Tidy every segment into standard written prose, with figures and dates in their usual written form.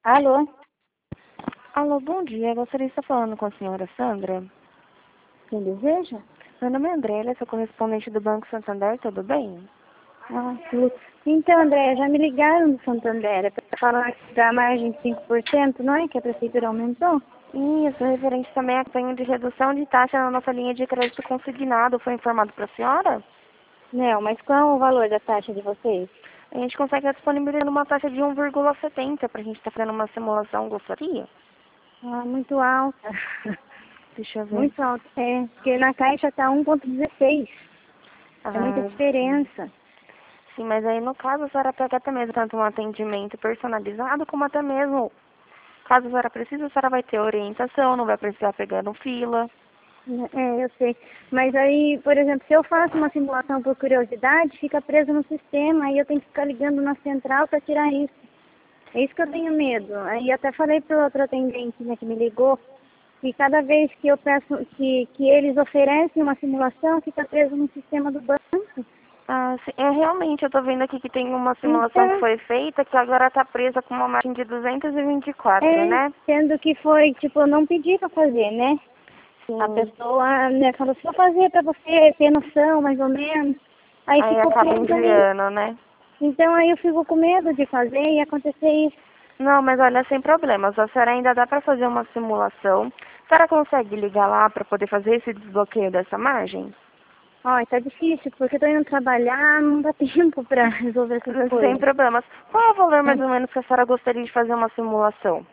Alô? Alô, bom dia. Eu gostaria de estar falando com a senhora Sandra. Quem deseja? Meu nome é Andrélia, sou correspondente do Banco Santander, tudo bem? Ah, tudo. Então, André, já me ligaram do Santander para falar da margem de 5%, não é? Que a prefeitura aumentou? Isso, referente também à campanha de redução de taxa na nossa linha de crédito consignado. Foi informado para a senhora? Não, mas qual é o valor da taxa de vocês? A gente consegue disponibilizar uma taxa de 1,70 para a gente estar fazendo uma simulação, gostaria? Ah, muito alta. Deixa eu ver. Muito alta. É, porque na Caixa está 1,16. É muita Ah, diferença. sim, mas aí no caso a senhora pega até mesmo tanto um atendimento personalizado, como até mesmo, caso a senhora precise, a senhora vai ter orientação, não vai precisar pegar no fila. É, eu sei. Mas aí, por exemplo, se eu faço uma simulação por curiosidade, fica preso no sistema, aí eu tenho que ficar ligando na central para tirar isso. É isso que eu tenho medo. Aí até falei para o outro atendente, né, que me ligou, que cada vez que eu peço que eles oferecem uma simulação, fica preso no sistema do banco. Ah, sim, realmente, eu tô vendo aqui que tem uma simulação que Então, foi feita que agora tá presa com uma margem de 224, né? sendo que foi, tipo, eu não pedi para fazer, né? A Sim, pessoa, né, falou, se eu fazer para você ter noção, mais ou menos. Aí aí ficou acaba preso aí. enviando, né? Então aí eu fico com medo de fazer e acontecer isso. Não, mas olha, sem problemas, a senhora ainda dá pra fazer uma simulação. A senhora consegue ligar lá pra poder fazer esse desbloqueio dessa margem? Ó, tá difícil, porque eu tô indo trabalhar, não dá tempo para resolver essas Sem coisas. problemas. Qual é o valor mais ou menos que a senhora gostaria de fazer uma simulação?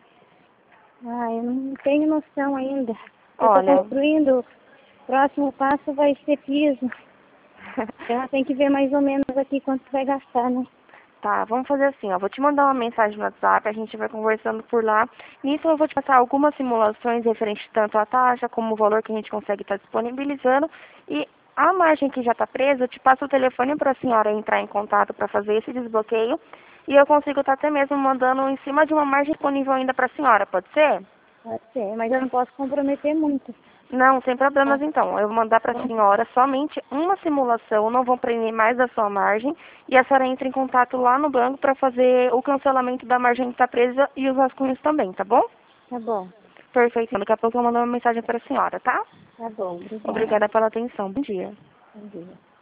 Ah, eu não tenho noção ainda. Eu estou Olha, construindo, o próximo passo vai ser piso. Então tem que ver mais ou menos aqui quanto vai gastar, né? tá, vamos fazer assim, ó. Vou te mandar uma mensagem no WhatsApp, a gente vai conversando por lá. Nisso eu vou te passar algumas simulações referentes tanto à taxa como o valor que a gente consegue estar disponibilizando. E a margem que já está presa, eu te passo o telefone para a senhora entrar em contato para fazer esse desbloqueio. E eu consigo estar até mesmo mandando em cima de uma margem disponível ainda para a senhora, pode ser? Pode ser, mas eu não posso comprometer muito. Não, sem problemas Tá? então. Eu vou mandar para a senhora somente uma simulação, não vão prender mais da sua margem, e a senhora entra em contato lá no banco para fazer o cancelamento da margem que está presa e os rascunhos também, tá bom? Tá bom, Perfeito. Daqui a pouco eu mando uma mensagem para a senhora, tá? tá bom. Obrigada. Obrigada pela atenção. Bom dia. Bom dia.